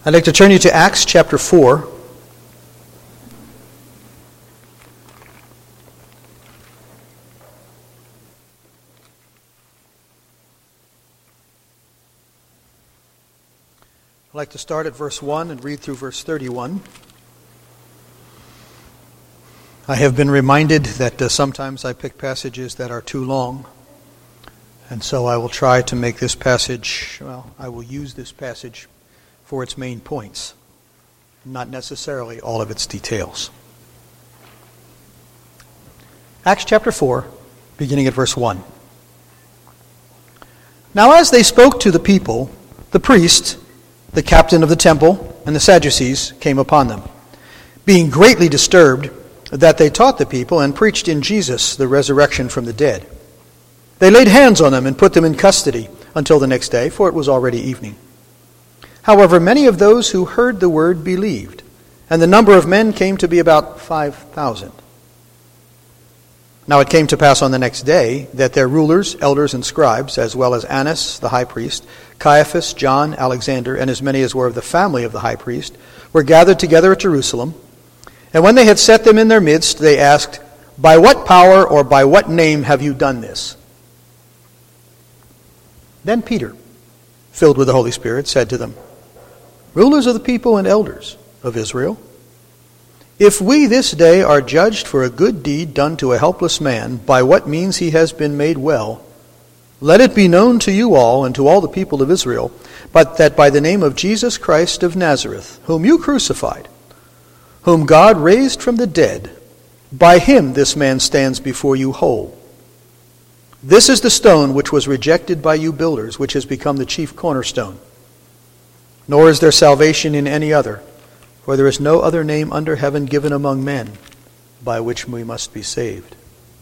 I'd like to turn you to Acts chapter 4. I'd like to start at verse 1 and read through verse 31. I have been reminded that sometimes I pick passages that are too long, and so I will try to make this passage, I will use this passage for its main points, not necessarily all of its details. Acts chapter 4, beginning at verse 1. Now as they spoke to the people, the priest, the captain of the temple, and the Sadducees came upon them, being greatly disturbed that they taught the people and preached in Jesus the resurrection from the dead. They laid hands on them and put them in custody until the next day, for it was already evening. However, many of those who heard the word believed, and the number of men came to be about 5,000. Now it came to pass on the next day that their rulers, elders, and scribes, as well as Annas the high priest, Caiaphas, John, Alexander, and as many as were of the family of the high priest, were gathered together at Jerusalem. And when they had set them in their midst, they asked, "By what power or by what name have you done this?" Then Peter, filled with the Holy Spirit, said to them, "Rulers of the people and elders of Israel, if we this day are judged for a good deed done to a helpless man, by what means he has been made well, let it be known to you all and to all the people of Israel, but that by the name of Jesus Christ of Nazareth, whom you crucified, whom God raised from the dead, by him this man stands before you whole. This is the stone which was rejected by you builders, which has become the chief cornerstone. Nor is there salvation in any other, for there is no other name under heaven given among men by which we must be saved."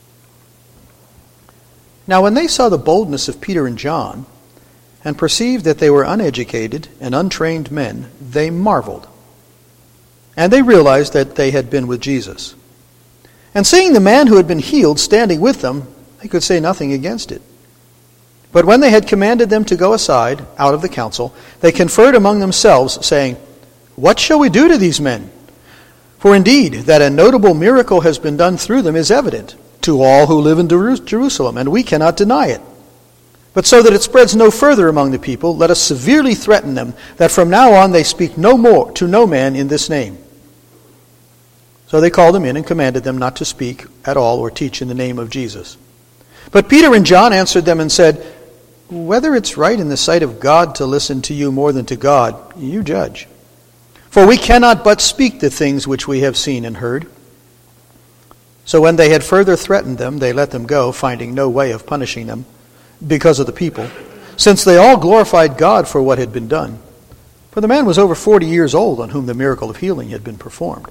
Now when they saw the boldness of Peter and John, and perceived that they were uneducated and untrained men, they marveled. And they realized that they had been with Jesus. And seeing the man who had been healed standing with them, they could say nothing against it. But when they had commanded them to go aside, out of the council, they conferred among themselves, saying, "What shall we do to these men? For indeed, that a notable miracle has been done through them is evident to all who live in Jerusalem, and we cannot deny it. But so that it spreads no further among the people, let us severely threaten them, that from now on they speak no more to no man in this name." So they called them in and commanded them not to speak at all or teach in the name of Jesus. But Peter and John answered them and said, "Whether it's right in the sight of God to listen to you more than to God, you judge. For we cannot but speak the things which we have seen and heard." So when they had further threatened them, they let them go, finding no way of punishing them because of the people, since they all glorified God for what had been done. For the man was over 40 years old on whom the miracle of healing had been performed.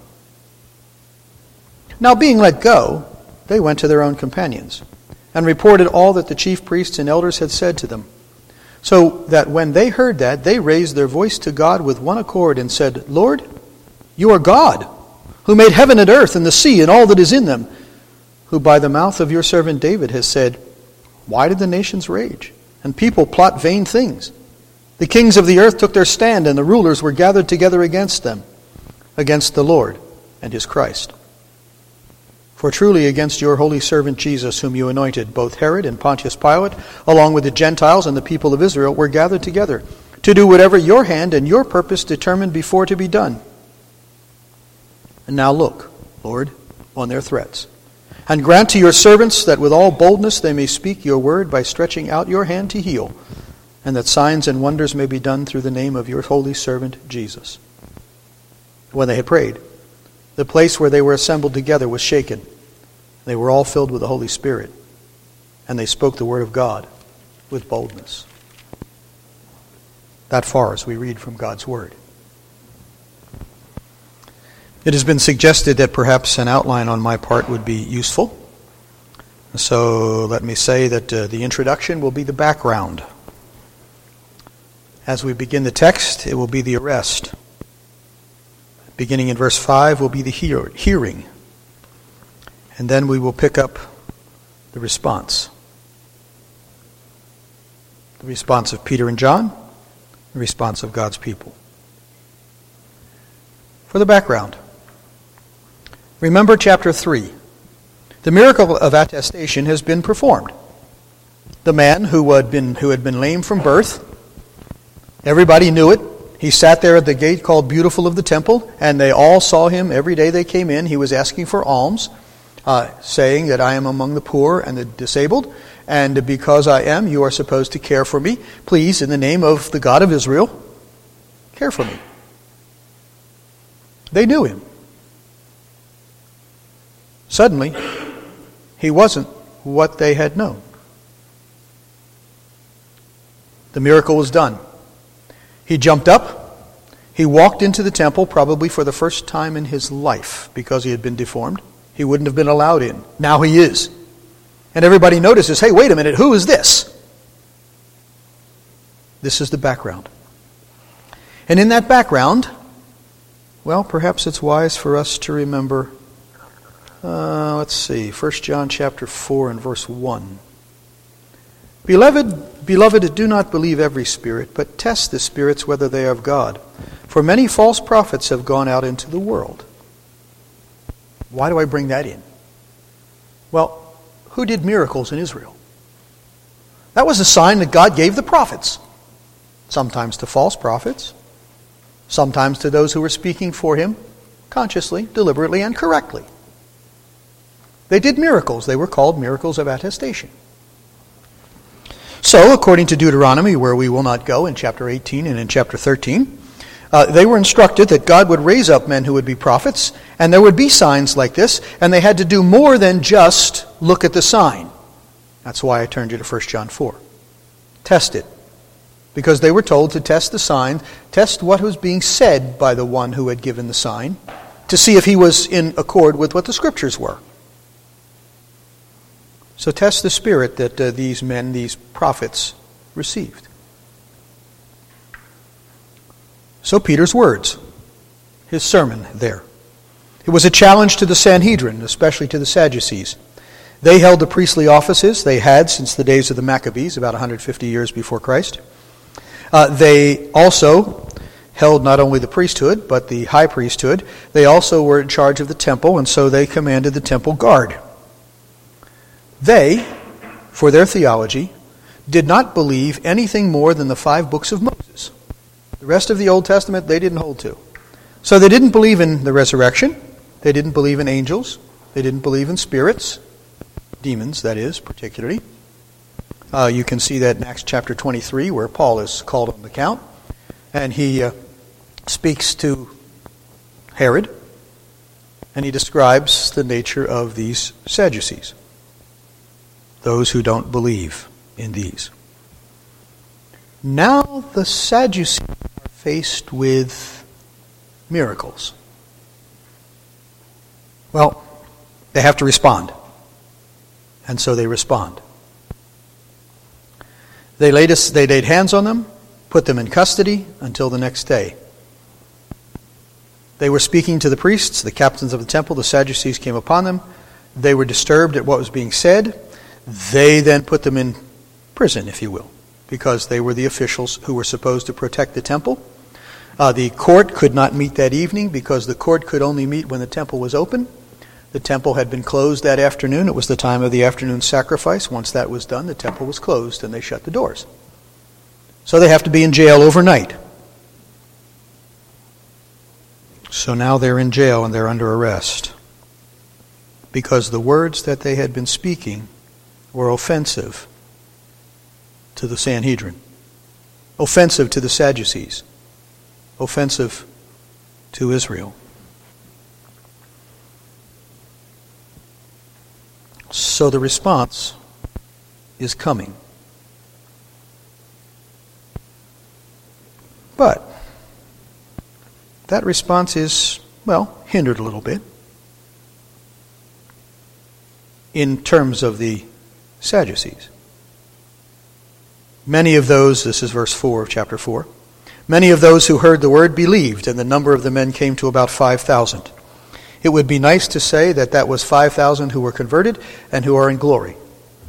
Now being let go, they went to their own companions, and reported all that the chief priests and elders had said to them. So that when they heard that, they raised their voice to God with one accord and said, "Lord, you are God, who made heaven and earth and the sea and all that is in them, who by the mouth of your servant David has said, 'Why did the nations rage, and people plot vain things? The kings of the earth took their stand, and the rulers were gathered together against them, against the Lord and his Christ. For truly against your holy servant Jesus, whom you anointed, both Herod and Pontius Pilate, along with the Gentiles and the people of Israel, were gathered together to do whatever your hand and your purpose determined before to be done. And now look, Lord, on their threats, and grant to your servants that with all boldness they may speak your word by stretching out your hand to heal, and that signs and wonders may be done through the name of your holy servant Jesus." When they had prayed, the place where they were assembled together was shaken. They were all filled with the Holy Spirit, and they spoke the word of God with boldness. That far as we read from God's word. It has been suggested that perhaps an outline on my part would be useful. So let me say that the introduction will be the background. As we begin the text, it will be the arrest. Beginning in verse 5 will be the hearing. And then we will pick up the response. The response of Peter and John, the response of God's people. For the background, remember chapter 3. The miracle of attestation has been performed. The man who had been lame from birth, everybody knew it. He sat there at the gate called Beautiful of the Temple, and they all saw him every day they came in. He was asking for alms, saying that I am among the poor and the disabled, and because I am, you are supposed to care for me. Please, in the name of the God of Israel, care for me. They knew him. Suddenly, he wasn't what they had known. The miracle was done. He jumped up. He walked into the temple, probably for the first time in his life, because he had been deformed. He wouldn't have been allowed in. Now he is. And everybody notices, hey, wait a minute, who is this? This is the background. And in that background, well, perhaps it's wise for us to remember, 1 John chapter 4 and verse 1. Beloved, do not believe every spirit, but test the spirits whether they are of God. For many false prophets have gone out into the world. Why do I bring that in? Well, who did miracles in Israel? That was a sign that God gave the prophets. Sometimes to false prophets, sometimes to those who were speaking for him, consciously, deliberately, and correctly. They did miracles. They were called miracles of attestation. So, according to Deuteronomy, where we will not go in chapter 18 and in chapter 13, they were instructed that God would raise up men who would be prophets, and there would be signs like this, and they had to do more than just look at the sign. That's why I turned you to 1 John 4. Test it. Because they were told to test the sign, test what was being said by the one who had given the sign, to see if he was in accord with what the Scriptures were. So test the spirit that these men, these prophets, received. So Peter's words, his sermon there. It was a challenge to the Sanhedrin, especially to the Sadducees. They held the priestly offices. They had since the days of the Maccabees, about 150 years before Christ. They also held not only the priesthood, but the high priesthood. They also were in charge of the temple, and so they commanded the temple guard. They, for their theology, did not believe anything more than the 5 books of Moses. The rest of the Old Testament they didn't hold to. So they didn't believe in the resurrection. They didn't believe in angels. They didn't believe in spirits. Demons, that is, particularly. You can see that in Acts chapter 23, where Paul is called on the count. And he speaks to Herod. And he describes the nature of these Sadducees. Those who don't believe in these. Now the Sadducees are faced with miracles. Well, they have to respond. And so they respond. They laid hands on them, put them in custody until the next day. They were speaking to the priests, the captains of the temple. The Sadducees came upon them. They were disturbed at what was being said. They then put them in prison, if you will, because they were the officials who were supposed to protect the temple. The court could not meet that evening because the court could only meet when the temple was open. The temple had been closed that afternoon. It was the time of the afternoon sacrifice. Once that was done, the temple was closed and they shut the doors. So they have to be in jail overnight. So now they're in jail and they're under arrest because the words that they had been speaking were offensive to the Sanhedrin, offensive to the Sadducees, offensive to Israel. So the response is coming. But that response is, hindered a little bit in terms of the Sadducees. Many of those, this is verse 4 of chapter 4, many of those who heard the word believed, and the number of the men came to about 5,000. It would be nice to say that was 5,000 who were converted and who are in glory.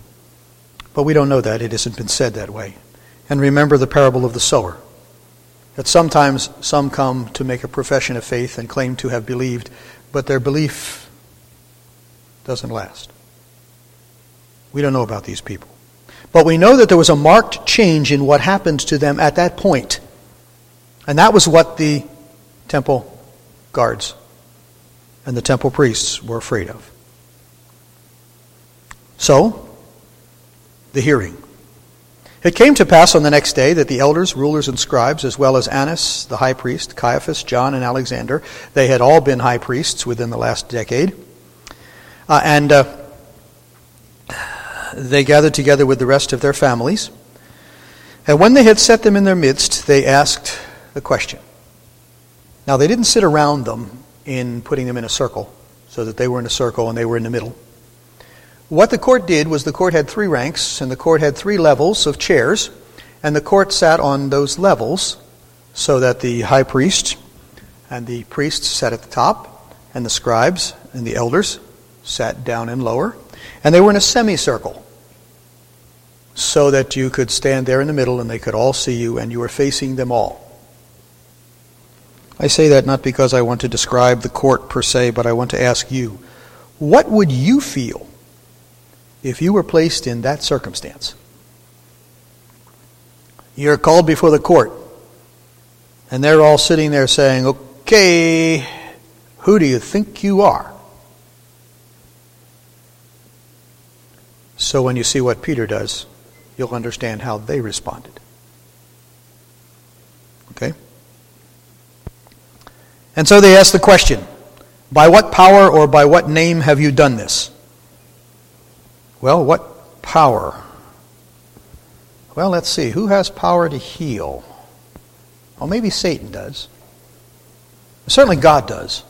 But we don't know that. It hasn't been said that way. And remember the parable of the sower. That sometimes some come to make a profession of faith and claim to have believed, but their belief doesn't last. We don't know about these people. But we know that there was a marked change in what happened to them at that point. And that was what the temple guards and the temple priests were afraid of. So, the hearing. It came to pass on the next day that the elders, rulers, and scribes, as well as Annas, the high priest, Caiaphas, John, and Alexander, they had all been high priests within the last decade, they gathered together with the rest of their families. And when they had set them in their midst, they asked the question. Now, they didn't sit around them in putting them in a circle, so that they were in a circle and they were in the middle. What the court did was the court had 3 ranks, and the court had 3 levels of chairs, and the court sat on those levels so that the high priest and the priests sat at the top, and the scribes and the elders sat down and lower, and they were in a semicircle so that you could stand there in the middle and they could all see you and you were facing them all. I say that not because I want to describe the court per se, but I want to ask you, what would you feel if you were placed in that circumstance? You're called before the court, and they're all sitting there saying, "Okay, who do you think you are?" So when you see what Peter does, you'll understand how they responded. Okay? And so they asked the question, "By what power or by what name have you done this?" Well, what power? Well, let's see. Who has power to heal? Well, maybe Satan does. Certainly God does.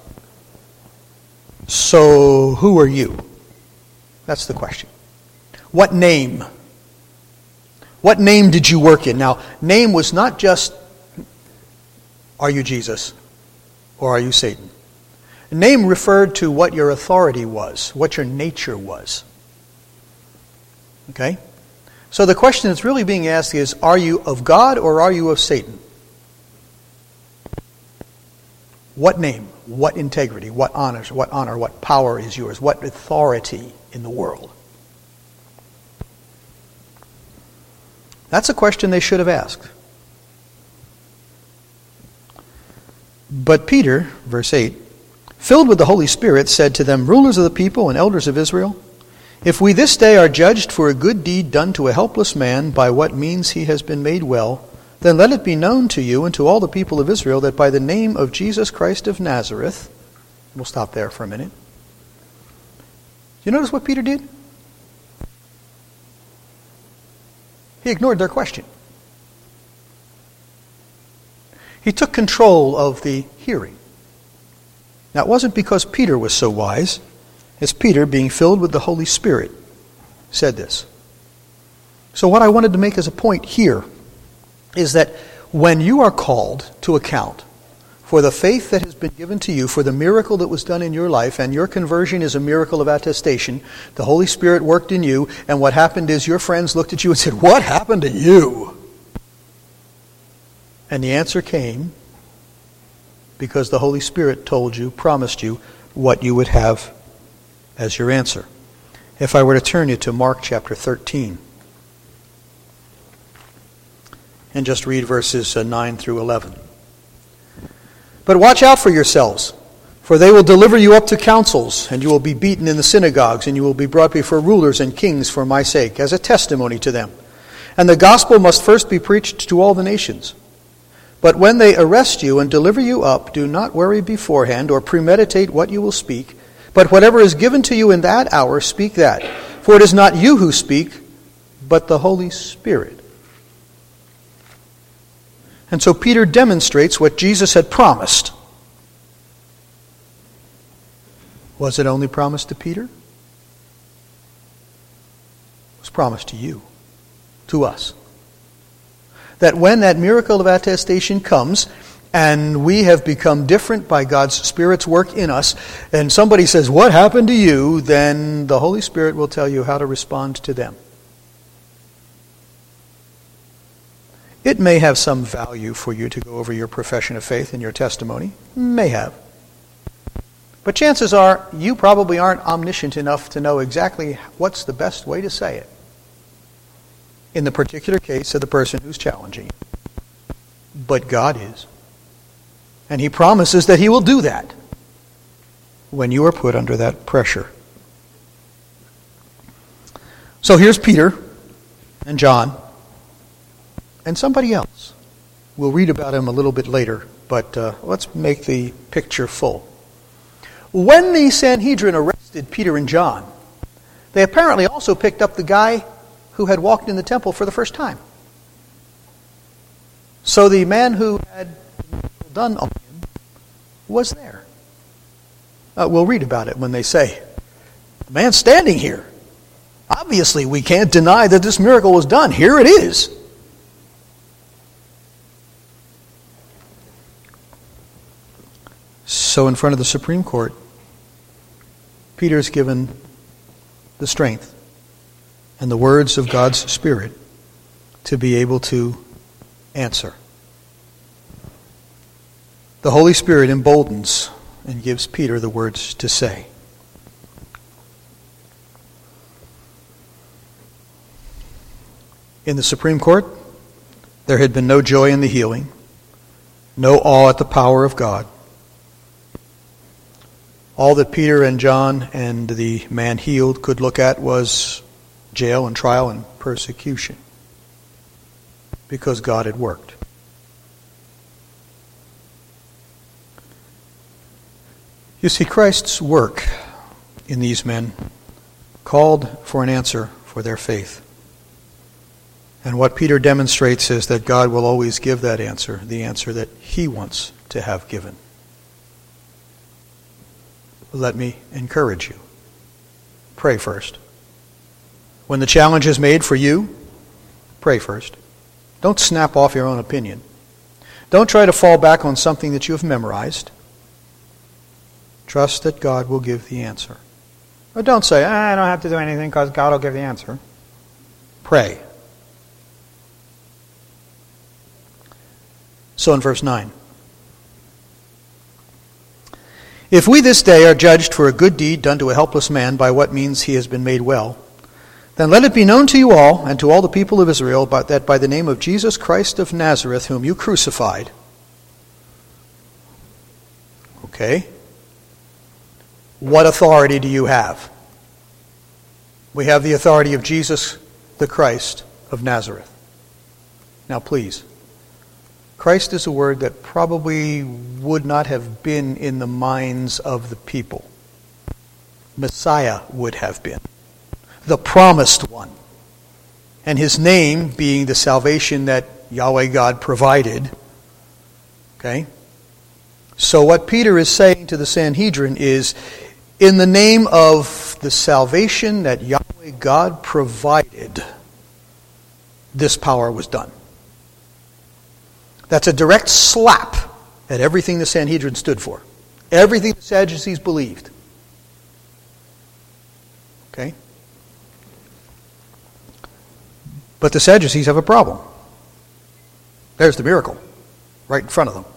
So who are you? That's the question. What name? What name did you work in? Now, name was not just, are you Jesus or are you Satan? Name referred to what your authority was, what your nature was. Okay? So the question that's really being asked is, are you of God or are you of Satan? What name, what integrity, what honor, what power is yours, what authority in the world? That's a question they should have asked. But Peter, verse 8, filled with the Holy Spirit, said to them, "Rulers of the people and elders of Israel, if we this day are judged for a good deed done to a helpless man, by what means he has been made well, then let it be known to you and to all the people of Israel that by the name of Jesus Christ of Nazareth," we'll stop there for a minute. You notice what Peter did? He ignored their question. He took control of the hearing. Now, it wasn't because Peter was so wise. It's Peter, being filled with the Holy Spirit, said this. So what I wanted to make as a point here is that when you are called to account for the faith that has been given to you, for the miracle that was done in your life, and your conversion is a miracle of attestation, the Holy Spirit worked in you, and what happened is your friends looked at you and said, "What happened to you?" And the answer came because the Holy Spirit told you, promised you, what you would have as your answer. If I were to turn you to Mark chapter 13 and just read verses 9 through 11. "But watch out for yourselves, for they will deliver you up to councils, and you will be beaten in the synagogues, and you will be brought before rulers and kings for my sake, as a testimony to them. And the gospel must first be preached to all the nations. But when they arrest you and deliver you up, do not worry beforehand or premeditate what you will speak, but whatever is given to you in that hour, speak that. For it is not you who speak, but the Holy Spirit." And so Peter demonstrates what Jesus had promised. Was it only promised to Peter? It was promised to you, to us. That when that miracle of attestation comes, and we have become different by God's Spirit's work in us, and somebody says, "What happened to you?" then the Holy Spirit will tell you how to respond to them. It may have some value for you to go over your profession of faith and your testimony. May have. But chances are you probably aren't omniscient enough to know exactly what's the best way to say it in the particular case of the person who's challenging you. But God is. And He promises that He will do that when you are put under that pressure. So here's Peter and John and somebody else. We'll read about him a little bit later, but let's make the picture full. When the Sanhedrin arrested Peter and John, they apparently also picked up the guy who had walked in the temple for the first time. So the man who had done on him was there. We'll read about it when they say, "The man's standing here. Obviously, we can't deny that this miracle was done. Here it is." So in front of the Supreme Court, Peter's given the strength and the words of God's Spirit to be able to answer. The Holy Spirit emboldens and gives Peter the words to say. In the Supreme Court, there had been no joy in the healing, no awe at the power of God. All that Peter and John and the man healed could look at was jail and trial and persecution, because God had worked. You see, Christ's work in these men called for an answer for their faith. And what Peter demonstrates is that God will always give that answer, the answer that He wants to have given. Let me encourage you. Pray first. When the challenge is made for you, pray first. Don't snap off your own opinion. Don't try to fall back on something that you have memorized. Trust that God will give the answer. Or don't say, I don't have to do anything because God will give the answer. Pray. So in verse 9, "If we this day are judged for a good deed done to a helpless man by what means he has been made well, then let it be known to you all and to all the people of Israel that by the name of Jesus Christ of Nazareth, whom you crucified." Okay. What authority do you have? We have the authority of Jesus the Christ of Nazareth. Now please, Christ is a word that probably would not have been in the minds of the people. Messiah would have been. The promised one. And His name being the salvation that Yahweh God provided. Okay? So what Peter is saying to the Sanhedrin is, in the name of the salvation that Yahweh God provided, this power was done. That's a direct slap at everything the Sanhedrin stood for. Everything the Sadducees believed. Okay? But the Sadducees have a problem. There's the miracle, right in front of them.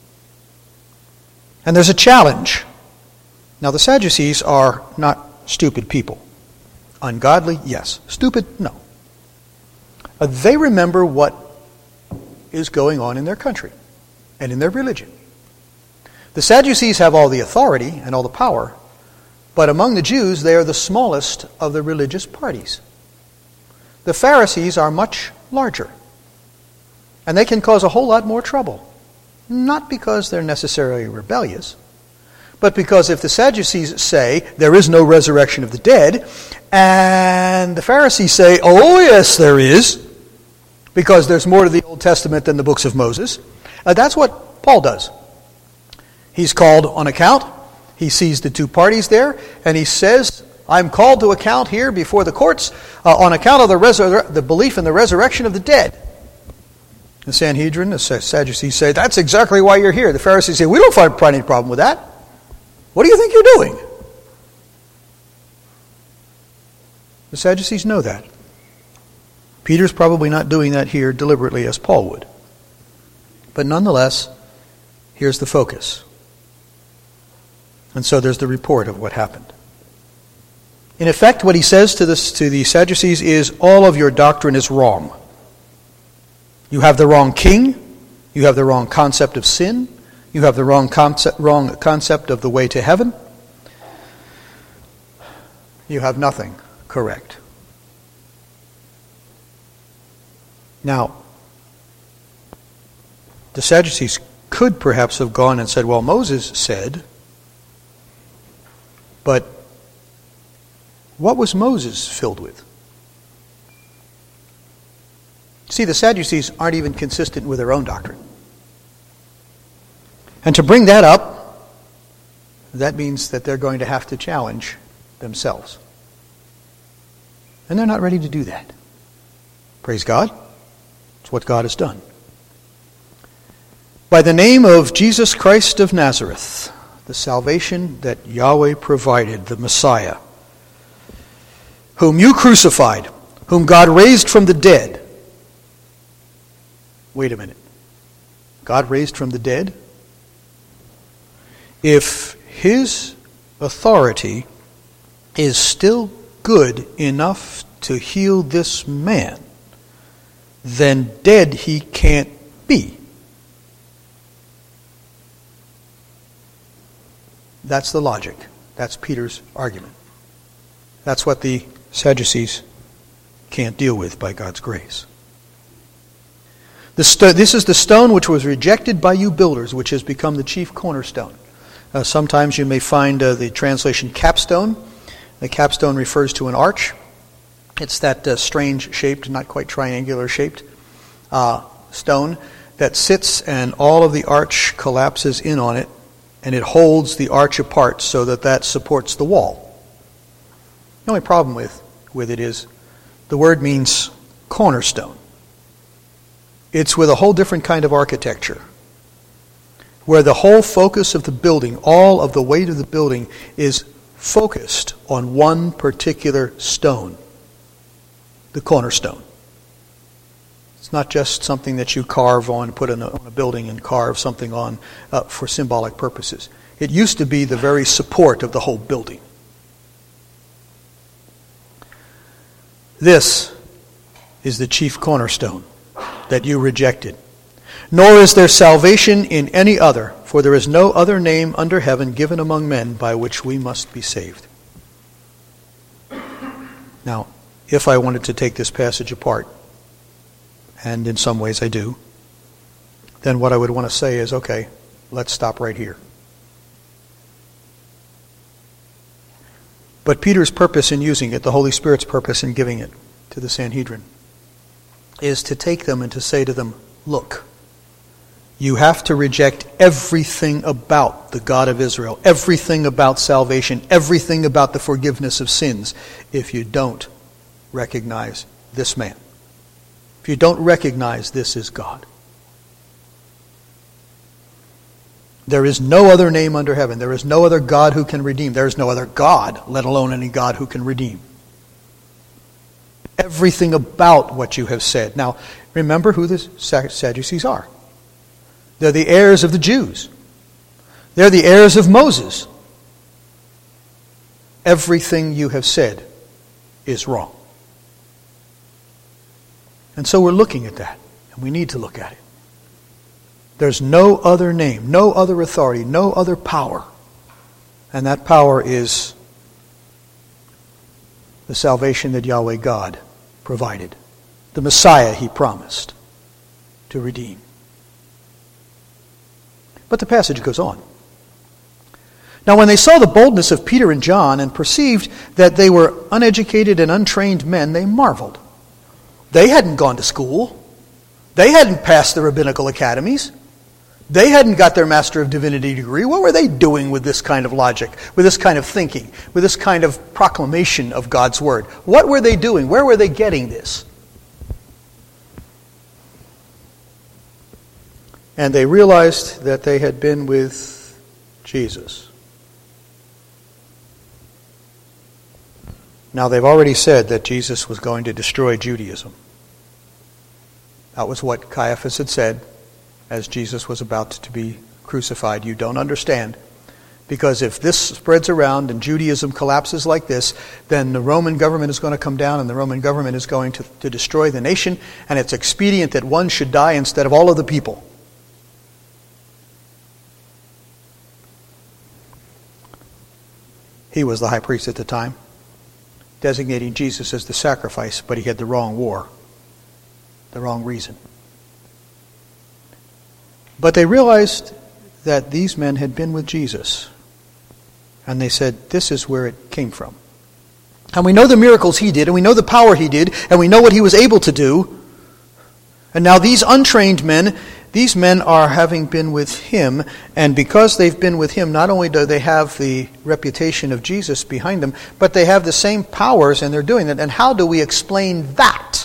And there's a challenge. Now the Sadducees are not stupid people. Ungodly, yes. Stupid, no. They remember what is going on in their country and in their religion. The Sadducees have all the authority and all the power, but among the Jews they are the smallest of the religious parties. The Pharisees are much larger, and they can cause a whole lot more trouble. Not because they're necessarily rebellious, but because if the Sadducees say there is no resurrection of the dead, and the Pharisees say, oh yes there is, because there's more to the Old Testament than the books of Moses, that's what Paul does. He's called on account. He sees the two parties there, and he says, I'm called to account here before the courts on account of the belief in the resurrection of the dead. The Sanhedrin, the Sadducees say, that's exactly why you're here. The Pharisees say, we don't find any problem with that. What do you think you're doing? The Sadducees know that. Peter's probably not doing that here deliberately as Paul would. But nonetheless, here's the focus. And so there's the report of what happened. In effect, what he says to the Sadducees is, all of your doctrine is wrong. You have the wrong king. You have the wrong concept of sin. You have the wrong concept of the way to heaven. You have nothing correct. Now, the Sadducees could perhaps have gone and said, well, Moses said, but what was Moses filled with? See, the Sadducees aren't even consistent with their own doctrine. And to bring that up, that means that they're going to have to challenge themselves. And they're not ready to do that. Praise God. It's what God has done. By the name of Jesus Christ of Nazareth, the salvation that Yahweh provided, the Messiah, whom you crucified, whom God raised from the dead. Wait a minute. God raised from the dead? If his authority is still good enough to heal this man, then dead he can't be. That's the logic. That's Peter's argument. That's what the Sadducees can't deal with by God's grace. This is the stone which was rejected by you builders, which has become the chief cornerstone. Sometimes you may find the translation capstone. The capstone refers to an arch. It's that strange shaped, not quite triangular shaped stone that sits and all of the arch collapses in on it, and it holds the arch apart so that supports the wall. The only problem with it is the word means cornerstone. It's with a whole different kind of architecture, where the whole focus of the building, all of the weight of the building, is focused on one particular stone, the cornerstone. It's not just something that you carve on, put on a building and carve something on for symbolic purposes. It used to be the very support of the whole building. This is the chief cornerstone that you rejected. Nor is there salvation in any other, for there is no other name under heaven given among men by which we must be saved. Now, if I wanted to take this passage apart, and in some ways I do, then what I would want to say is, okay, let's stop right here. But Peter's purpose in using it, the Holy Spirit's purpose in giving it to the Sanhedrin, is to take them and to say to them, look, you have to reject everything about the God of Israel, everything about salvation, everything about the forgiveness of sins, if you don't recognize this man. If you don't recognize this is God. There is no other name under heaven. There is no other God who can redeem. There is no other God, let alone any God who can redeem. Everything about what you have said. Now, remember who the Sadducees are. They're the heirs of the Jews. They're the heirs of Moses. Everything you have said is wrong. And so we're looking at that, and we need to look at it. There's no other name, no other authority, no other power. And that power is the salvation that Yahweh God provided. The Messiah he promised to redeem. But the passage goes on. Now when they saw the boldness of Peter and John and perceived that they were uneducated and untrained men, they marveled. They hadn't gone to school. They hadn't passed the rabbinical academies. They hadn't got their Master of Divinity degree. What were they doing with this kind of logic, with this kind of thinking, with this kind of proclamation of God's Word? What were they doing? Where were they getting this? And they realized that they had been with Jesus. Now they've already said that Jesus was going to destroy Judaism. That was what Caiaphas had said as Jesus was about to be crucified. You don't understand. Because if this spreads around and Judaism collapses like this, then the Roman government is going to come down and the Roman government is going to destroy the nation, and it's expedient that one should die instead of all of the people. He was the high priest at the time, designating Jesus as the sacrifice, but he had the wrong war, the wrong reason. But they realized that these men had been with Jesus. And they said, this is where it came from. And we know the miracles he did, and we know the power he did, and we know what he was able to do. And now these untrained men, these men are having been with him, and because they've been with him, not only do they have the reputation of Jesus behind them, but they have the same powers, and they're doing it. And how do we explain that?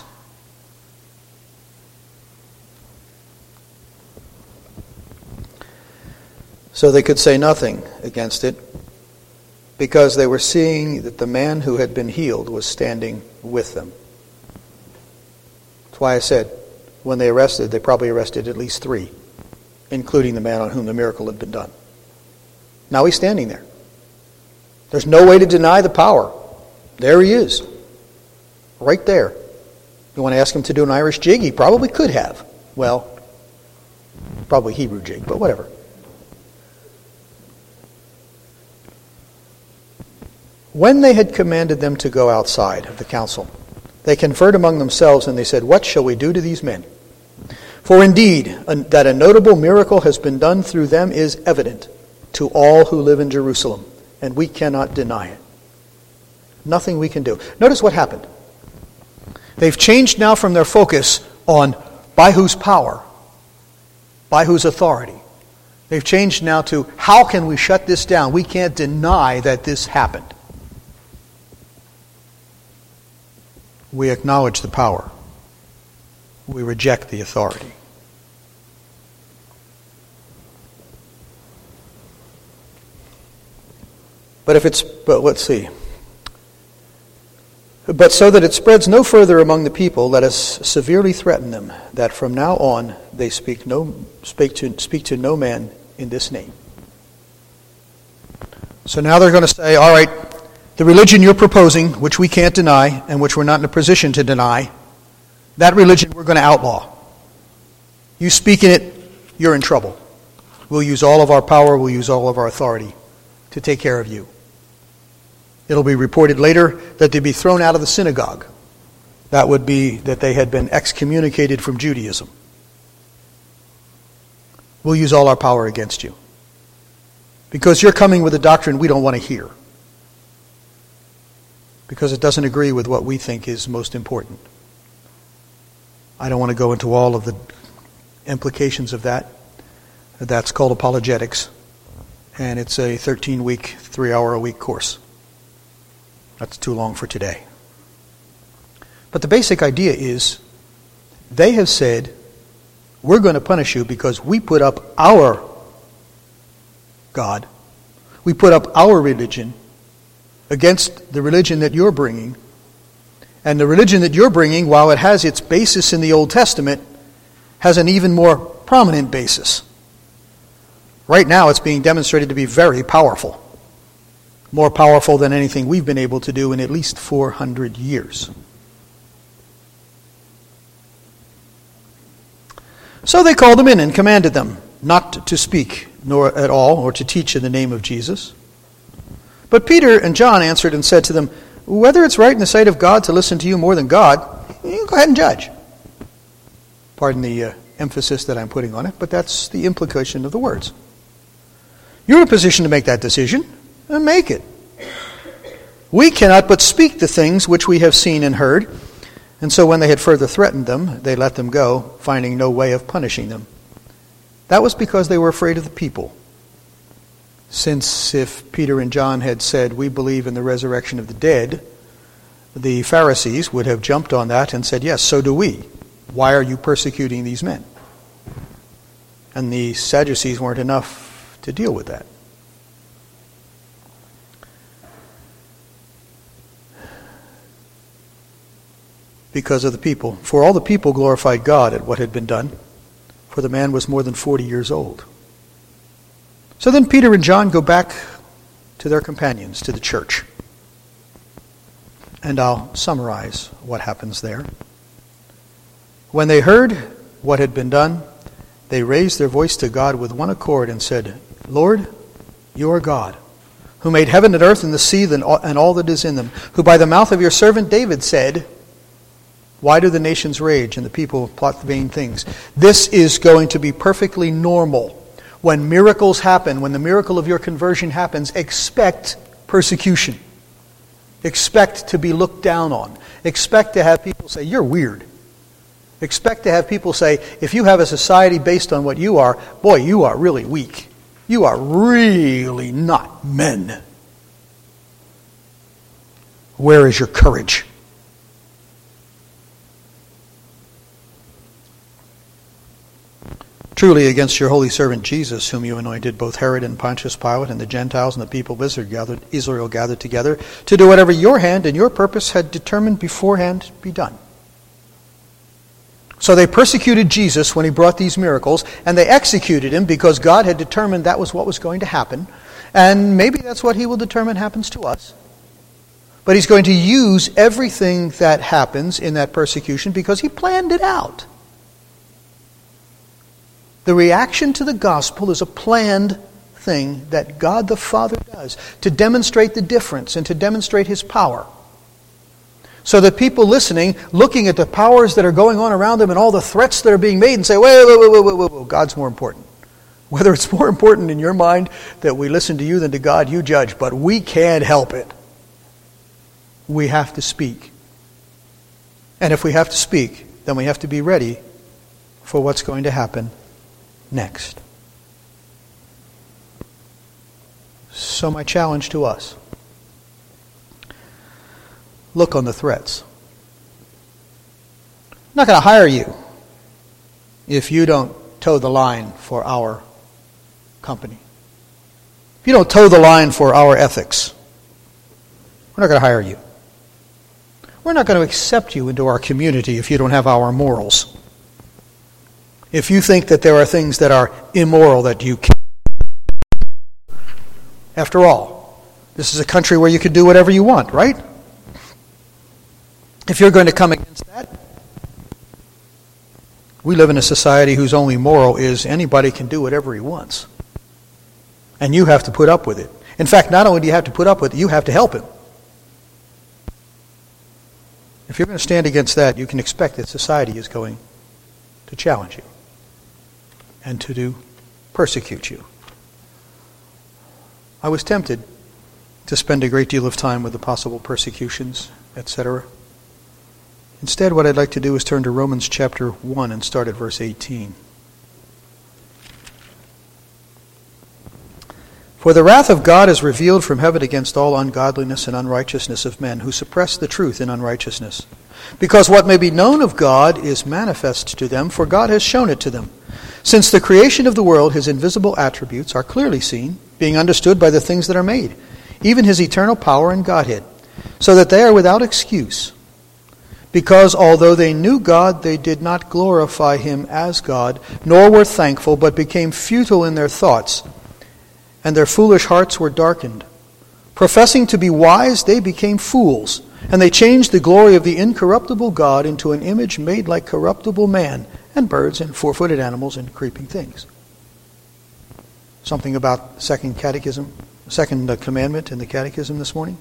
So they could say nothing against it, because they were seeing that the man who had been healed was standing with them. That's why I said, when they arrested, they probably arrested at least 3, including the man on whom the miracle had been done. Now he's standing there. There's no way to deny the power. There he is. Right there. You want to ask him to do an Irish jig? He probably could have. Well, probably Hebrew jig, but whatever. When they had commanded them to go outside of the council, they conferred among themselves, and they said, what shall we do to these men? For indeed, that a notable miracle has been done through them is evident to all who live in Jerusalem, and we cannot deny it. Nothing we can do. Notice what happened. They've changed now from their focus on by whose power, by whose authority. They've changed now to how can we shut this down? We can't deny that this happened. We acknowledge the power. We reject the authority. But let's see. But so that it spreads no further among the people, let us severely threaten them that from now on they speak to no man in this name. So now they're going to say, all right, the religion you're proposing, which we can't deny, and which we're not in a position to deny, that religion we're going to outlaw. You speak in it, you're in trouble. We'll use all of our power, we'll use all of our authority to take care of you. It'll be reported later that they'd be thrown out of the synagogue. That would be that they had been excommunicated from Judaism. We'll use all our power against you. Because you're coming with a doctrine we don't want to hear. Because it doesn't agree with what we think is most important. I don't want to go into all of the implications of that. That's called apologetics. And it's a 13-week, 3-hour-a-week course. That's too long for today. But the basic idea is, they have said, we're going to punish you because we put up our God. We put up our religion against the religion that you're bringing. And the religion that you're bringing, while it has its basis in the Old Testament, has an even more prominent basis. Right now it's being demonstrated to be very powerful. More powerful than anything we've been able to do in at least 400 years. So they called them in and commanded them not to speak nor at all or to teach in the name of Jesus. But Peter and John answered and said to them, whether it's right in the sight of God to listen to you more than God, you go ahead and judge. Pardon the emphasis that I'm putting on it, but that's the implication of the words. You're in a position to make that decision, and make it. We cannot but speak the things which we have seen and heard. And so when they had further threatened them, they let them go, finding no way of punishing them. That was because they were afraid of the people. Since if Peter and John had said, we believe in the resurrection of the dead, the Pharisees would have jumped on that and said, yes, so do we. Why are you persecuting these men? And the Sadducees weren't enough to deal with that. because of the people. For all the people glorified God at what had been done, for the man was more than 40 years old. So then Peter and John go back to their companions, to the church. And I'll summarize what happens there. When they heard what had been done, they raised their voice to God with one accord and said, Lord, you are God, who made heaven and earth and the sea and all that is in them, who by the mouth of your servant David said, why do the nations rage and the people plot vain things? This is going to be perfectly normal. When miracles happen, when the miracle of your conversion happens, expect persecution. Expect to be looked down on. Expect to have people say, you're weird. Expect to have people say, if you have a society based on what you are, boy, you are really weak. You are really not men. Where is your courage? Truly against your holy servant Jesus, whom you anointed, both Herod and Pontius Pilate and the Gentiles and the people of Israel gathered together to do whatever your hand and your purpose had determined beforehand be done. So they persecuted Jesus when he brought these miracles, and they executed him because God had determined that was what was going to happen. And maybe that's what he will determine happens to us. But he's going to use everything that happens in that persecution because he planned it out. The reaction to the gospel is a planned thing that God the Father does to demonstrate the difference and to demonstrate his power. So that people listening, looking at the powers that are going on around them and all the threats that are being made and say, wait, God's more important. Whether it's more important in your mind that we listen to you than to God, you judge, but we can't help it. We have to speak. And if we have to speak, then we have to be ready for what's going to happen next. So my challenge to us, look on the threats. I'm not going to hire you if you don't toe the line for our company. If you don't toe the line for our ethics, we're not going to hire you. We're not going to accept you into our community if you don't have our morals. If you think that there are things that are immoral that you can't. After all, this is a country where you can do whatever you want, right? If you're going to come against that, we live in a society whose only moral is anybody can do whatever he wants. And you have to put up with it. In fact, not only do you have to put up with it, you have to help him. If you're going to stand against that, you can expect that society is going to challenge you and to persecute you. I was tempted to spend a great deal of time with the possible persecutions, etc. Instead, what I'd like to do is turn to Romans chapter 1 and start at verse 18. For the wrath of God is revealed from heaven against all ungodliness and unrighteousness of men who suppress the truth in unrighteousness. Because what may be known of God is manifest to them, for God has shown it to them. Since the creation of the world, his invisible attributes are clearly seen, being understood by the things that are made, even his eternal power and Godhead, so that they are without excuse. Because although they knew God, they did not glorify him as God, nor were thankful, but became futile in their thoughts, and their foolish hearts were darkened. Professing to be wise, they became fools, and they changed the glory of the incorruptible God into an image made like corruptible man, and birds, and four-footed animals, and creeping things. Something about second commandment in the catechism this morning.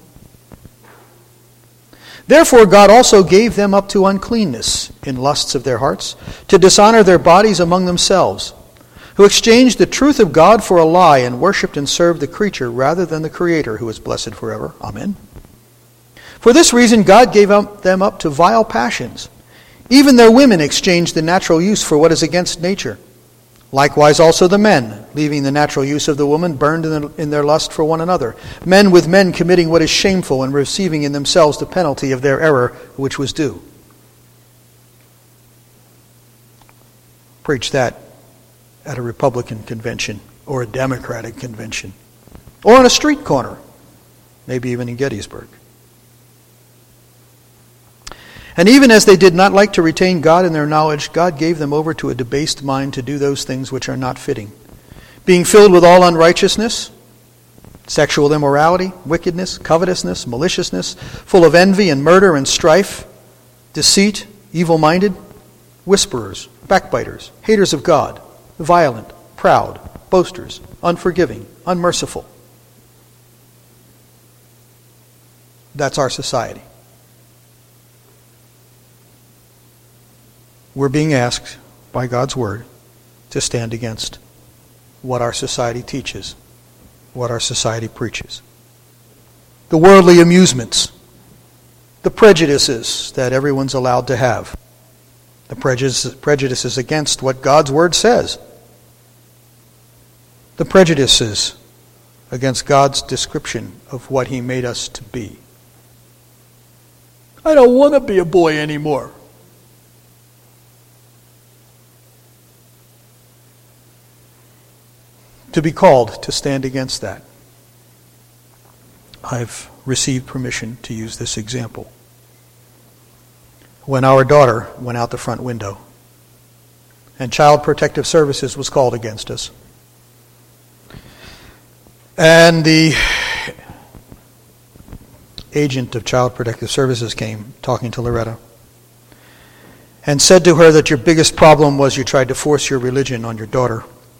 Therefore God also gave them up to uncleanness in lusts of their hearts, to dishonor their bodies among themselves, who exchanged the truth of God for a lie and worshipped and served the creature rather than the Creator, who is blessed forever. Amen. For this reason God gave them up to vile passions. Even their women exchanged the natural use for what is against nature. Likewise also the men, leaving the natural use of the woman, burned in their lust for one another. Men with men committing what is shameful and receiving in themselves the penalty of their error which was due. Preach that at a Republican convention or a Democratic convention or on a street corner, maybe even in Gettysburg. And even as they did not like to retain God in their knowledge, God gave them over to a debased mind to do those things which are not fitting, being filled with all unrighteousness, sexual immorality, wickedness, covetousness, maliciousness, full of envy and murder and strife, deceit, evil-minded, whisperers, backbiters, haters of God, violent, proud, boasters, unforgiving, unmerciful. That's our society. We're being asked by God's Word to stand against what our society teaches, what our society preaches. The worldly amusements, the prejudices that everyone's allowed to have, the prejudices against what God's Word says, the prejudices against God's description of what He made us to be. I don't want to be a boy anymore. To be called to stand against that, I've received permission to use this example. When our daughter went out the front window and Child Protective Services was called against us, and the agent of Child Protective Services came talking to Loretta and said to her that your biggest problem was you tried to force your religion on your daughter,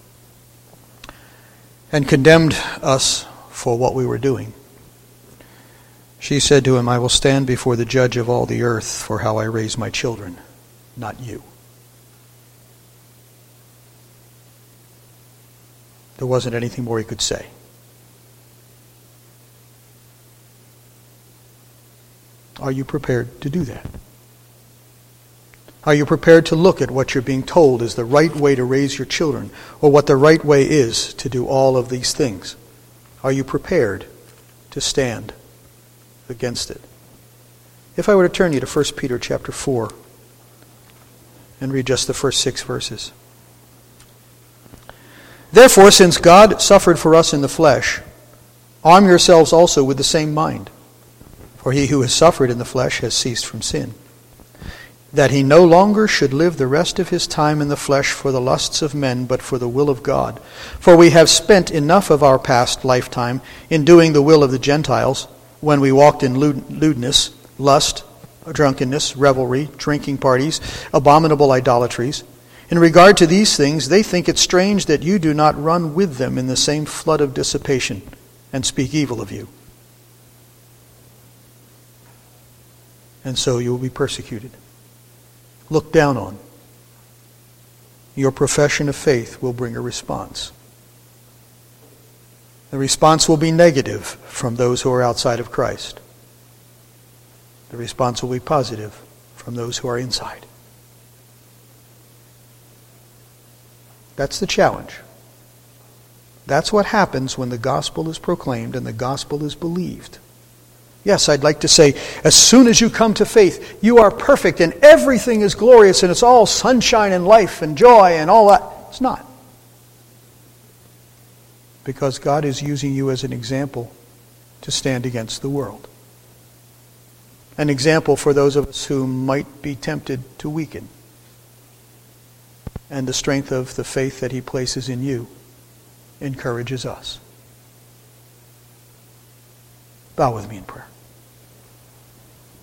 and condemned us for what we were doing. She said to him, I will stand before the judge of all the earth for how I raise my children, not you. There wasn't anything more he could say. Are you prepared to do that? Are you prepared to look at what you're being told is the right way to raise your children, or what the right way is to do all of these things? Are you prepared to stand against it? If I were to turn you to 1 Peter chapter 4 and read just the first 6 verses. Therefore, since God suffered for us in the flesh, arm yourselves also with the same mind. For he who has suffered in the flesh has ceased from sin, that he no longer should live the rest of his time in the flesh for the lusts of men, but for the will of God. For we have spent enough of our past lifetime in doing the will of the Gentiles, when we walked in lewdness, lust, drunkenness, revelry, drinking parties, abominable idolatries. In regard to these things, they think it strange that you do not run with them in the same flood of dissipation and speak evil of you. And so you will be persecuted, looked down on. Your profession of faith will bring a response. The response will be negative from those who are outside of Christ. The response will be positive from those who are inside. That's the challenge. That's what happens when the gospel is proclaimed and the gospel is believed. Yes, I'd like to say, as soon as you come to faith, you are perfect and everything is glorious and it's all sunshine and life and joy and all that. It's not. Because God is using you as an example to stand against the world. An example for those of us who might be tempted to weaken. And the strength of the faith that He places in you encourages us. Bow with me in prayer.